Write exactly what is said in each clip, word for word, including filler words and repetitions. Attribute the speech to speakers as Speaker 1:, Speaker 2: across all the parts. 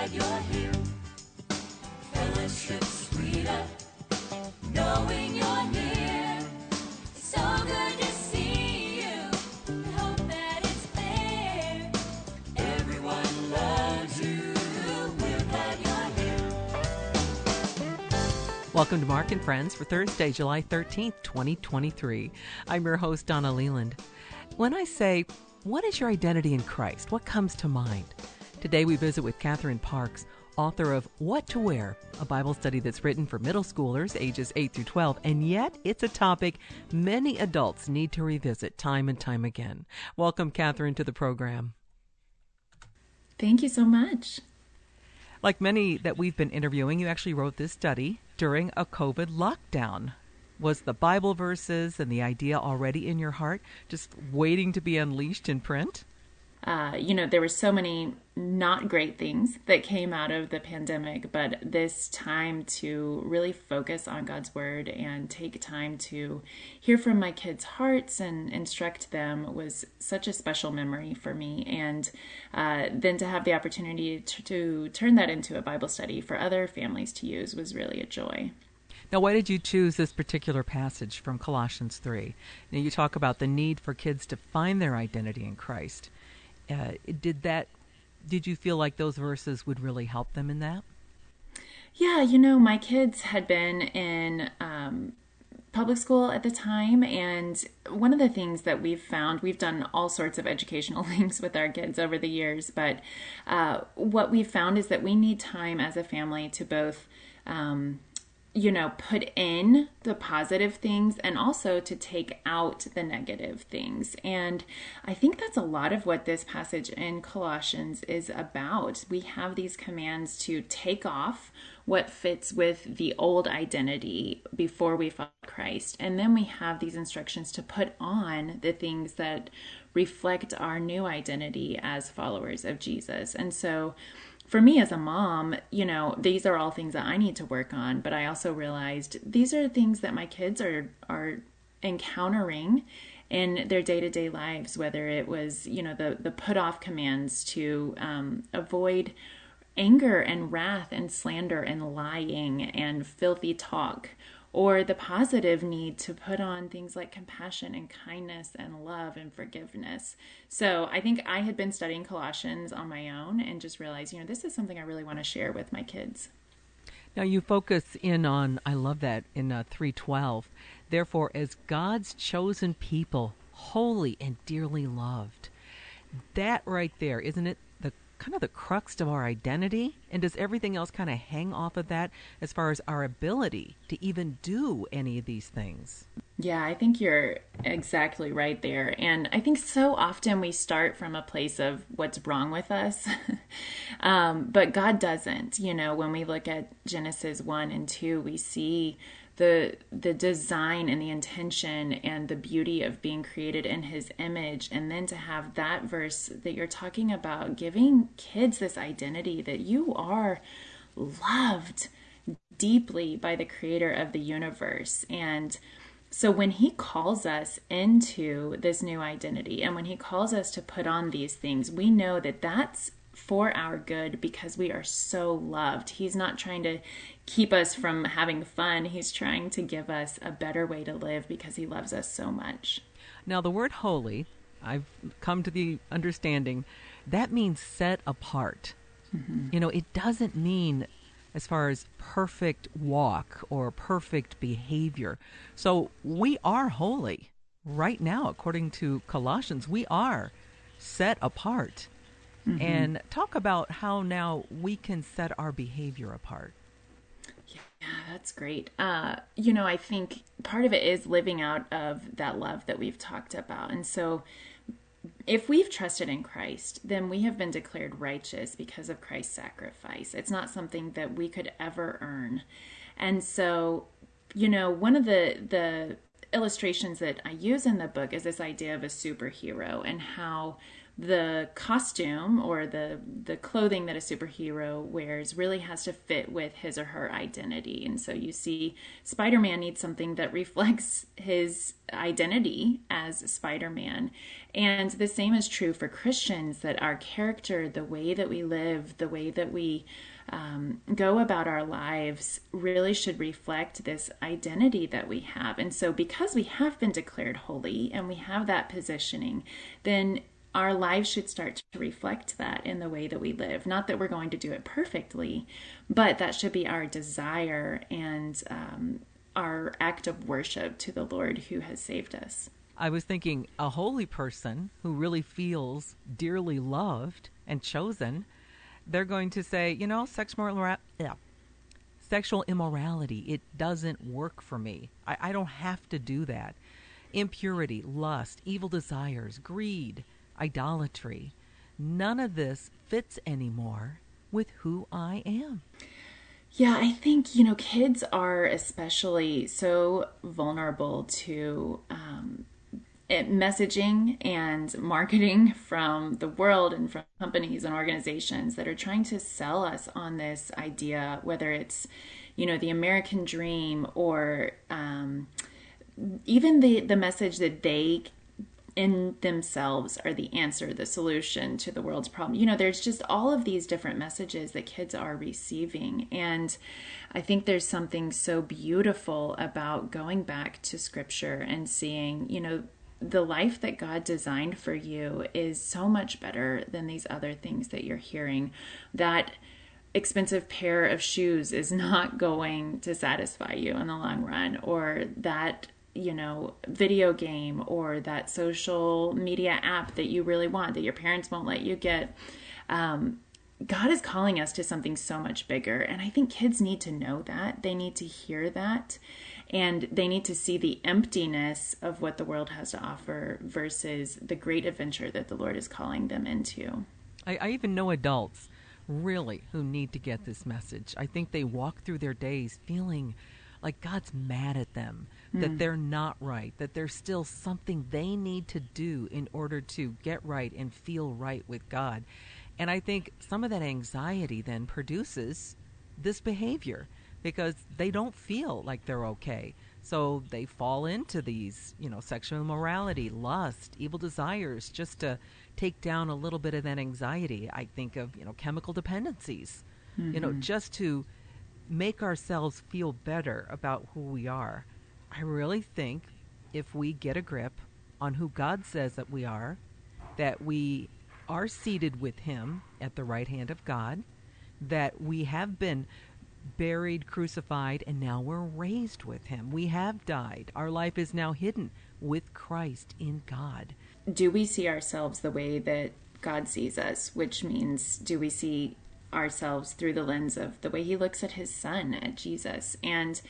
Speaker 1: glad you're here. Fellowship sweeter, knowing you're near. It's so good to see you. We hope that it's clear. Everyone loves you. We're glad you're here.
Speaker 2: Welcome to Mark and Friends for Thursday, July thirteenth, twenty twenty-three. I'm your host, Donna Leland. When I say, what is your identity in Christ? What comes to mind? Today we visit with Catherine Parks, author of What to Wear, a Bible study that's written for middle schoolers ages eight through twelve, and yet it's a topic many adults need to revisit time and time again. Welcome, Catherine, to the program.
Speaker 3: Thank you so much.
Speaker 2: Like many that we've been interviewing, you actually wrote this study during a COVID lockdown. Was the Bible verses and the idea already in your heart, just waiting to be unleashed in print?
Speaker 3: Uh, you know, there were so many not great things that came out of the pandemic, but this time to really focus on God's Word and take time to hear from my kids' hearts and instruct them was such a special memory for me. And uh, then to have the opportunity to, to turn that into a Bible study for other families to use was really a joy.
Speaker 2: Now, why did you choose this particular passage from Colossians three? Now, you talk about the need for kids to find their identity in Christ. Uh, did that? Did you feel like those verses would really help them in that?
Speaker 3: Yeah, you know, my kids had been in um, public school at the time, and one of the things that we've found, we've done all sorts of educational things with our kids over the years, but uh, what we've found is that we need time as a family to both um, you know, put in the positive things and also to take out the negative things. And I think that's a lot of what this passage in Colossians is about. We have these commands to take off what fits with the old identity before we follow Christ. And then we have these instructions to put on the things that reflect our new identity as followers of Jesus. And so for me as a mom, you know, these are all things that I need to work on, but I also realized these are things that my kids are are encountering in their day-to-day lives, whether it was, you know, the, the put-off commands to um, avoid anger and wrath and slander and lying and filthy talk, or the positive need to put on things like compassion and kindness and love and forgiveness. So I think I had been studying Colossians on my own and just realized, you know, this is something I really want to share with my kids.
Speaker 2: Now you focus in on, I love that, in uh, three twelve. Therefore, as God's chosen people, holy and dearly loved. That right there, isn't it the kind of the crux of our identity? And does everything else kind of hang off of that as far as our ability to even do any of these things?
Speaker 3: Yeah, I think you're exactly right there. And I think so often we start from a place of what's wrong with us. um, but God doesn't. You know, when we look at Genesis one and two, we see the the design and the intention and the beauty of being created in his image. And then to have that verse that you're talking about, giving kids this identity that you are loved deeply by the creator of the universe. And so when he calls us into this new identity and when he calls us to put on these things, we know that that's for our good because we are so loved. He's not trying to keep us from having fun. He's trying to give us a better way to live because he loves us so much.
Speaker 2: Now, the word holy, I've come to the understanding, that means set apart. Mm-hmm. You know, it doesn't mean as far as perfect walk or perfect behavior. So we are holy right now, according to Colossians. We are set apart. Mm-hmm. And talk about how now we can set our behavior apart.
Speaker 3: Yeah, that's great. Uh, you know, I think part of it is living out of that love that we've talked about. And so if we've trusted in Christ, then we have been declared righteous because of Christ's sacrifice. It's not something that we could ever earn. And so, you know, one of the the illustrations that I use in the book is this idea of a superhero and how the costume or the the clothing that a superhero wears really has to fit with his or her identity. And so you see Spider-Man needs something that reflects his identity as Spider-Man. And the same is true for Christians, that our character, the way that we live, the way that we um, go about our lives really should reflect this identity that we have. And so because we have been declared holy and we have that positioning, then our lives should start to reflect that in the way that we live. Not that we're going to do it perfectly, but that should be our desire and um, our act of worship to the Lord who has saved us.
Speaker 2: I was thinking a holy person who really feels dearly loved and chosen, they're going to say, you know, sexual, immora- yeah, sexual immorality, it doesn't work for me. I, I don't have to do that. Impurity, lust, evil desires, greed, idolatry, none of this fits anymore with who I am.
Speaker 3: Yeah, I think, you know, kids are especially so vulnerable to um, it, messaging and marketing from the world and from companies and organizations that are trying to sell us on this idea, whether it's, you know, the American dream or um, even the, the message that they in themselves are the answer, the solution to the world's problem. You know, there's just all of these different messages that kids are receiving. And I think there's something so beautiful about going back to scripture and seeing, you know, the life that God designed for you is so much better than these other things that you're hearing. That expensive pair of shoes is not going to satisfy you in the long run, or that you know, video game or that social media app that you really want that your parents won't let you get. Um, God is calling us to something so much bigger. And I think kids need to know that. They need to hear that. And they need to see the emptiness of what the world has to offer versus the great adventure that the Lord is calling them into.
Speaker 2: I, I even know adults, really, who need to get this message. I think they walk through their days feeling like God's mad at them, mm. that they're not right, that there's still something they need to do in order to get right and feel right with God. And I think some of that anxiety then produces this behavior because they don't feel like they're okay. So they fall into these, you know, sexual immorality, lust, evil desires, just to take down a little bit of that anxiety. I think of, you know, chemical dependencies, mm-hmm. you know, just to make ourselves feel better about who we are. I really think if we get a grip on who God says that we are, that we are seated with him at the right hand of God, that we have been buried, crucified, and now we're raised with him. We have died. Our life is now hidden with Christ in God.
Speaker 3: Do we see ourselves the way that God sees us? Which means, do we see ourselves through the lens of the way he looks at his son, at Jesus? And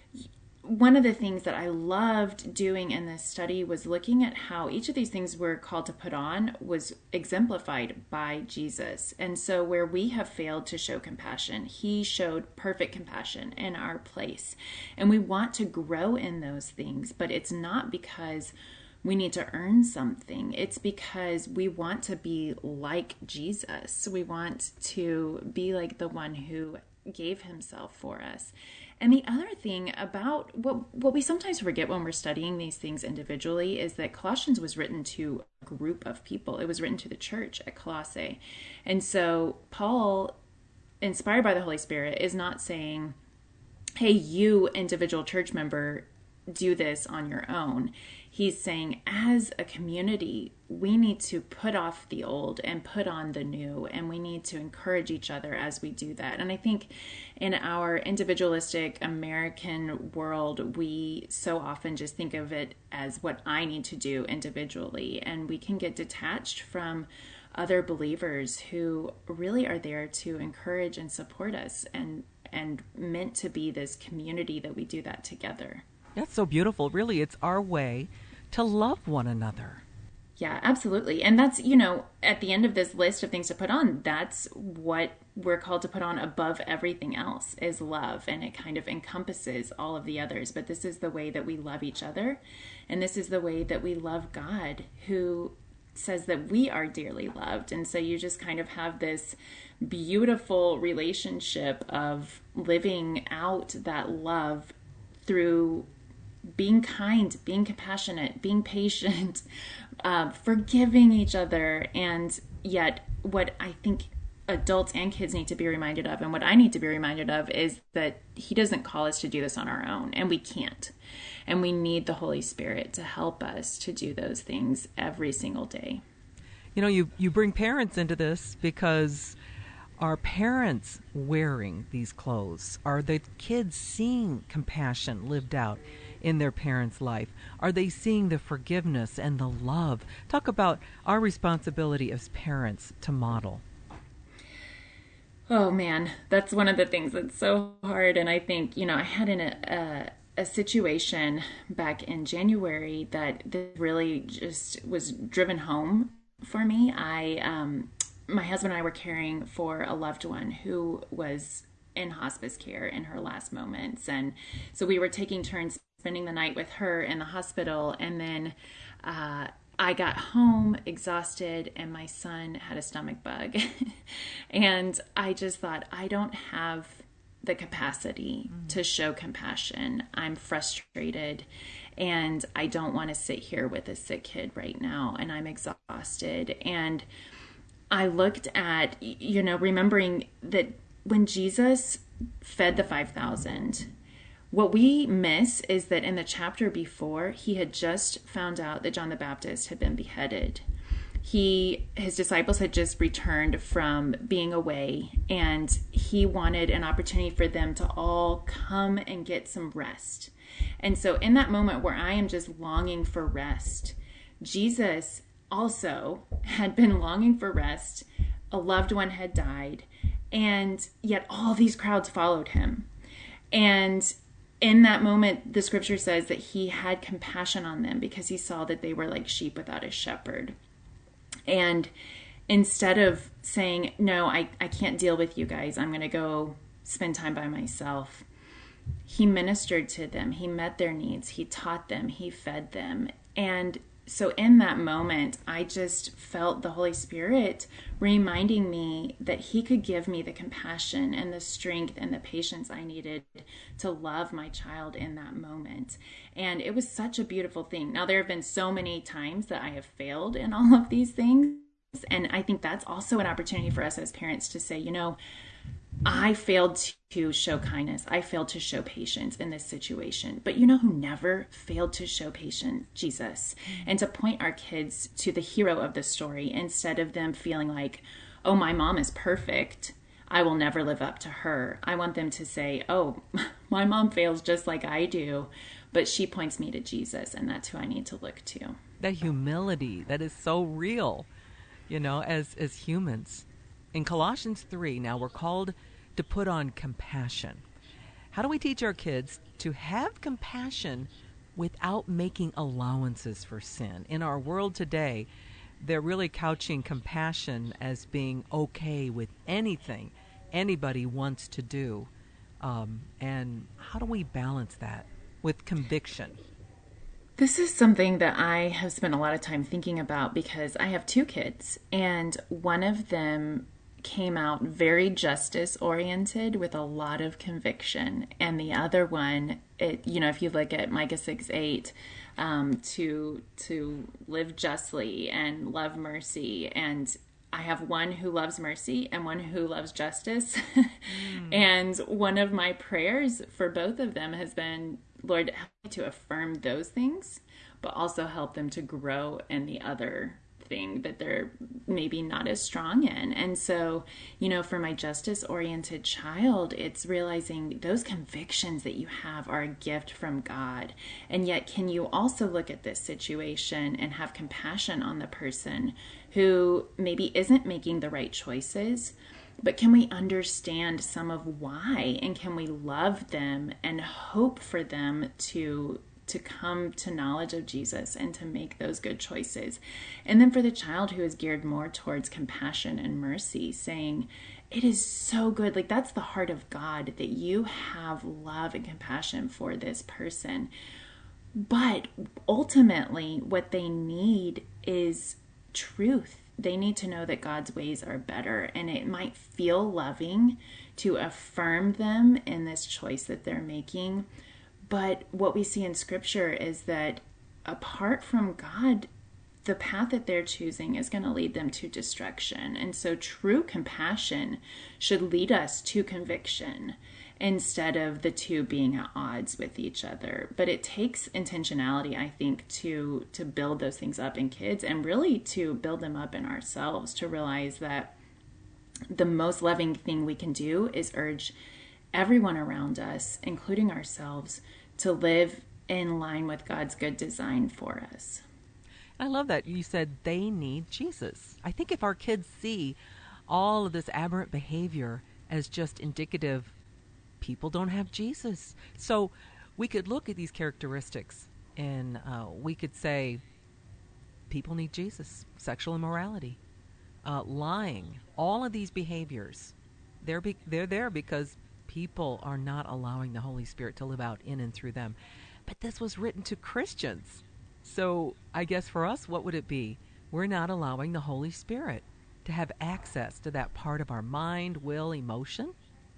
Speaker 3: one of the things that I loved doing in this study was looking at how each of these things we're called to put on was exemplified by Jesus. And so where we have failed to show compassion, he showed perfect compassion in our place. And we want to grow in those things, but it's not because we need to earn something. It's because we want to be like Jesus. We want to be like the one who gave himself for us. And the other thing about what what we sometimes forget when we're studying these things individually is that Colossians was written to a group of people. It was written to the church at Colossae. And so Paul, inspired by the Holy Spirit, is not saying, hey, you individual church member, do this on your own. He's saying, as a community, we need to put off the old and put on the new, and we need to encourage each other as we do that. And I think in our individualistic American world, we so often just think of it as what I need to do individually, and we can get detached from other believers who really are there to encourage and support us, and and meant to be this community that we do that together.
Speaker 2: That's so beautiful. Really, it's our way to love one another.
Speaker 3: Yeah, absolutely. And that's, you know, at the end of this list of things to put on, that's what we're called to put on above everything else is love. And it kind of encompasses all of the others. But this is the way that we love each other. And this is the way that we love God, who says that we are dearly loved. And so you just kind of have this beautiful relationship of living out that love through being kind, being compassionate, being patient, uh, forgiving each other. And yet what I think adults and kids need to be reminded of, and what I need to be reminded of, is that he doesn't call us to do this on our own, and we can't. And we need the Holy Spirit to help us to do those things every single day.
Speaker 2: You know, you, you bring parents into this because are parents wearing these clothes? Are the kids seeing compassion lived out in their parents' life? Are they seeing the forgiveness and the love? Talk about our responsibility as parents to model.
Speaker 3: Oh man, that's one of the things that's so hard. And I think, you know, I had in a, a, a situation back in January that really just was driven home for me. I, um, my husband and I were caring for a loved one who was in hospice care in her last moments. And so we were taking turns spending the night with her in the hospital. And then, uh, I got home exhausted and my son had a stomach bug. And I just thought, I don't have the capacity mm-hmm. to show compassion. I'm frustrated and I don't want to sit here with a sick kid right now. And I'm exhausted. And I looked at, you know, remembering that when Jesus fed the five thousand, what we miss is that in the chapter before, he had just found out that John the Baptist had been beheaded. He, his disciples had just returned from being away, and he wanted an opportunity for them to all come and get some rest. And so in that moment where I am just longing for rest, Jesus also had been longing for rest. A loved one had died, and yet all these crowds followed him. And in that moment, the scripture says that he had compassion on them because he saw that they were like sheep without a shepherd. And instead of saying, no, I, I can't deal with you guys, I'm going to go spend time by myself, he ministered to them. He met their needs. He taught them. He fed them. And so in that moment, I just felt the Holy Spirit reminding me that he could give me the compassion and the strength and the patience I needed to love my child in that moment. And it was such a beautiful thing. Now, there have been so many times that I have failed in all of these things. And I think that's also an opportunity for us as parents to say, you know, I failed to show kindness. I failed to show patience in this situation. But you know who never failed to show patience? Jesus. Mm-hmm. And to point our kids to the hero of the story instead of them feeling like, oh, my mom is perfect, I will never live up to her. I want them to say, oh, my mom fails just like I do, but she points me to Jesus, and that's who I need to look to.
Speaker 2: That humility, that is so real, you know, as as humans. In Colossians three, now we're called to put on compassion. How do we teach our kids to have compassion without making allowances for sin? In our world today, they're really couching compassion as being okay with anything anybody wants to do. Um, and how do we balance that with conviction?
Speaker 3: This is something that I have spent a lot of time thinking about because I have two kids, and one of them came out very justice oriented with a lot of conviction, and the other one, it, you know, if you look at Micah six eight, um, to to live justly and love mercy, and I have one who loves mercy and one who loves justice. mm. And one of my prayers for both of them has been, Lord, help me to affirm those things, but also help them to grow in the other thing that they're maybe not as strong in. And so, you know, for my justice-oriented child, it's realizing those convictions that you have are a gift from God. And yet, can you also look at this situation and have compassion on the person who maybe isn't making the right choices, but can we understand some of why, and can we love them and hope for them to to come to knowledge of Jesus and to make those good choices? And then for the child who is geared more towards compassion and mercy, saying, it is so good, like that's the heart of God, that you have love and compassion for this person. But ultimately what they need is truth. They need to know that God's ways are better, and it might feel loving to affirm them in this choice that they're making. But what we see in Scripture is that apart from God, the path that they're choosing is going to lead them to destruction. And so true compassion should lead us to conviction instead of the two being at odds with each other. But it takes intentionality, I think, to to build those things up in kids, and really to build them up in ourselves, to realize that the most loving thing we can do is urge everyone around us, including ourselves, to live in line with God's good design for us.
Speaker 2: I love that you said they need Jesus. I think if our kids see all of this aberrant behavior as just indicative, people don't have Jesus. So we could look at these characteristics and uh, we could say people need Jesus. Sexual immorality, uh, lying, all of these behaviors, they're, be- they're there because people are not allowing the Holy Spirit to live out in and through them. But this was written to Christians. So I guess for us, what would it be? We're not allowing the Holy Spirit to have access to that part of our mind, will, emotion.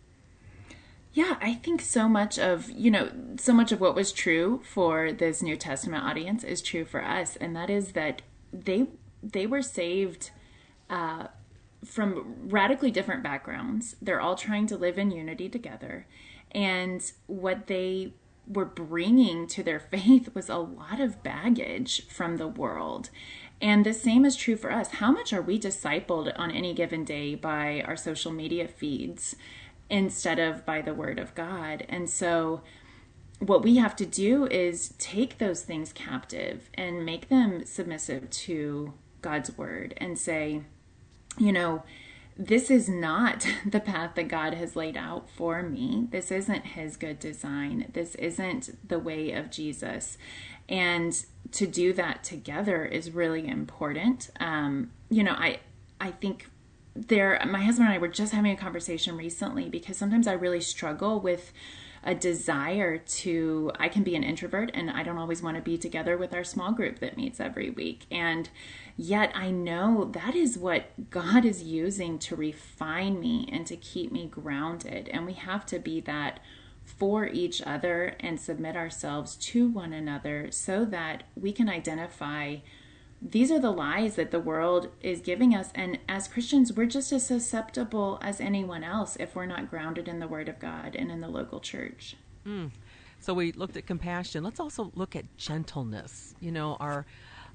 Speaker 3: Yeah, I think so much of, you know, so much of what was true for this New Testament audience is true for us. And that is that they they were saved uh, from radically different backgrounds. They're all trying to live in unity together. And what they were bringing to their faith was a lot of baggage from the world. And the same is true for us. How much are we discipled on any given day by our social media feeds instead of by the Word of God? And so what we have to do is take those things captive and make them submissive to God's Word and say, you know, this is not the path that God has laid out for me. This isn't his good design. This isn't the way of Jesus. And to do that together is really important. Um, you know, I, I think there, my husband and I were just having a conversation recently because sometimes I really struggle with a desire to, I can be an introvert and I don't always want to be together with our small group that meets every week. And yet I know that is what God is using to refine me and to keep me grounded. And we have to be that for each other and submit ourselves to one another so that we can identify these are the lies that the world is giving us. And as Christians, we're just as susceptible as anyone else if we're not grounded in the Word of God and in the local church.
Speaker 2: Mm. So we looked at compassion. Let's also look at gentleness. You know, our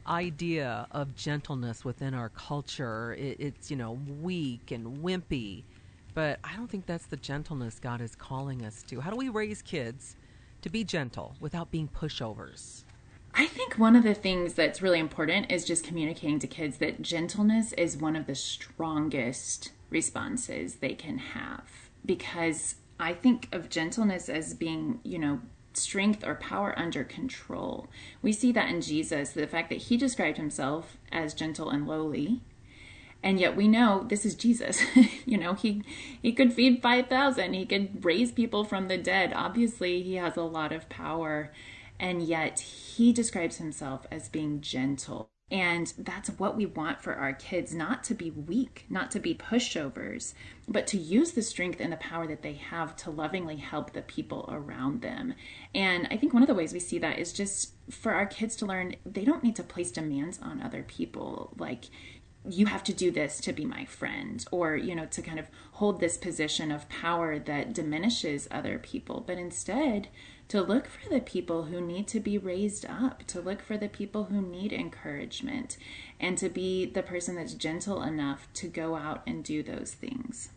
Speaker 2: idea of gentleness within our culture, it, it's, you know, weak and wimpy. But I don't think that's the gentleness God is calling us to. How do we raise kids to be gentle without being pushovers?
Speaker 3: I think one of the things that's really important is just communicating to kids that gentleness is one of the strongest responses they can have. Because I think of gentleness as being, you know, strength or power under control. We see that in Jesus, the fact that he described himself as gentle and lowly. And yet we know this is Jesus. You know, he he could feed five thousand. He could raise people from the dead. Obviously, he has a lot of power. And yet he describes himself as being gentle. And that's what we want for our kids, not to be weak, not to be pushovers, but to use the strength and the power that they have to lovingly help the people around them. And I think one of the ways we see that is just for our kids to learn they don't need to place demands on other people, like, you have to do this to be my friend, or, you know, to kind of hold this position of power that diminishes other people, but instead to look for the people who need to be raised up, to look for the people who need encouragement, and to be the person that's gentle enough to go out and do those things.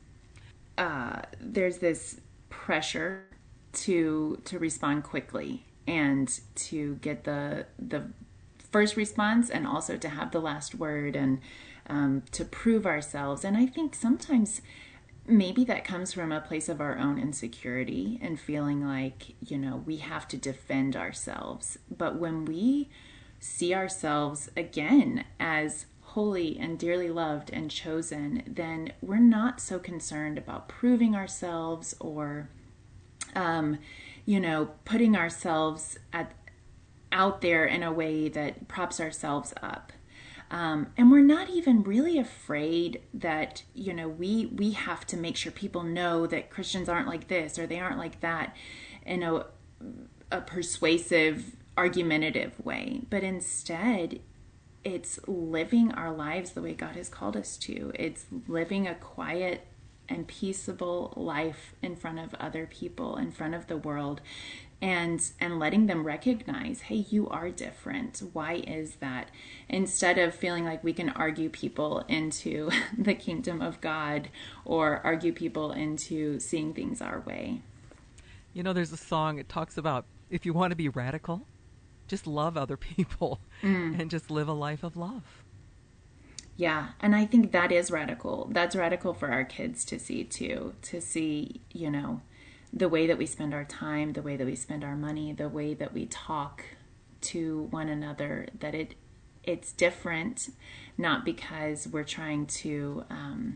Speaker 3: Uh, there's this pressure to to respond quickly and to get the the first response and also to have the last word and um, to prove ourselves. And I think sometimes maybe that comes from a place of our own insecurity and feeling like, you know, we have to defend ourselves. But when we see ourselves again as holy and dearly loved and chosen, then we're not so concerned about proving ourselves or, um, you know, putting ourselves at, out there in a way that props ourselves up. Um, and we're not even really afraid that, you know, we, we have to make sure people know that Christians aren't like this or they aren't like that in a, a persuasive, argumentative way. But instead, it's living our lives the way God has called us to. It's living a quiet and peaceable life in front of other people, in front of the world, and and letting them recognize, hey, you are different. Why is that? Instead of feeling like we can argue people into the kingdom of God or argue people into seeing things our way.
Speaker 2: You know, there's a song, it talks about if you want to be radical, just love other people mm. and just live a life of love.
Speaker 3: Yeah, and I think that is radical. That's radical for our kids to see too, to see, you know, the way that we spend our time, the way that we spend our money, the way that we talk to one another, that it it's different, not because we're trying to um,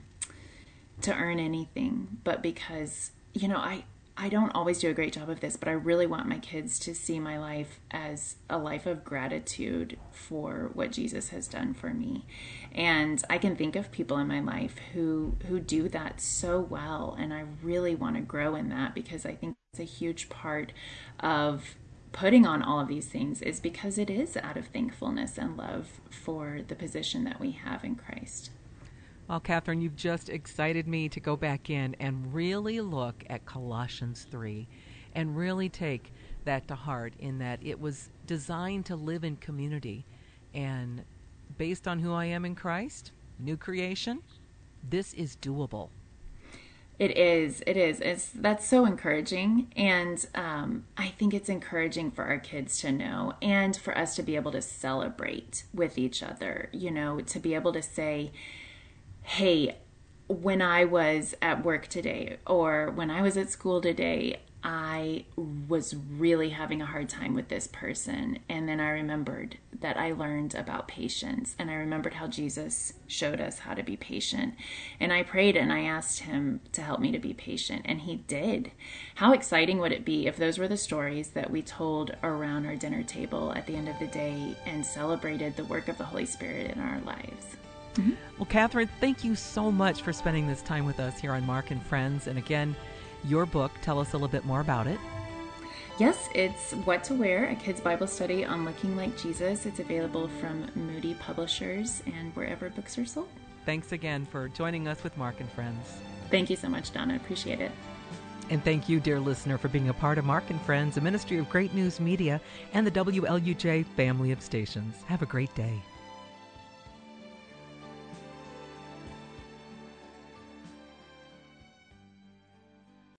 Speaker 3: to earn anything, but because, you know, I, I don't always do a great job of this, but I really want my kids to see my life as a life of gratitude for what Jesus has done for me. And I can think of people in my life who, who do that so well. And I really want to grow in that, because I think it's a huge part of putting on all of these things is because it is out of thankfulness and love for the position that we have in Christ.
Speaker 2: Well, Catherine, you've just excited me to go back in and really look at Colossians three and really take that to heart, in that it was designed to live in community. And based on who I am in Christ, new creation, this is doable.
Speaker 3: It is. It is. It's that's so encouraging. And um, I think it's encouraging for our kids to know, and for us to be able to celebrate with each other, you know, to be able to say, hey, when I was at work today, or when I was at school today, I was really having a hard time with this person. And then I remembered that I learned about patience, and I remembered how Jesus showed us how to be patient. And I prayed and I asked him to help me to be patient, and he did. How exciting would it be if those were the stories that we told around our dinner table at the end of the day and celebrated the work of the Holy Spirit in our lives?
Speaker 2: Mm-hmm. Well, Catherine, thank you so much for spending this time with us here on Mark and Friends. And again, your book, tell us a little bit more about it.
Speaker 3: Yes, it's What to Wear, a kid's Bible study on looking like Jesus. It's available from Moody Publishers and wherever books are sold.
Speaker 2: Thanks again for joining us with Mark and Friends.
Speaker 3: Thank you so much, Donna. Appreciate it.
Speaker 2: And thank you, dear listener, for being a part of Mark and Friends, a ministry of Great News Media and the W L U J family of stations. Have a great day.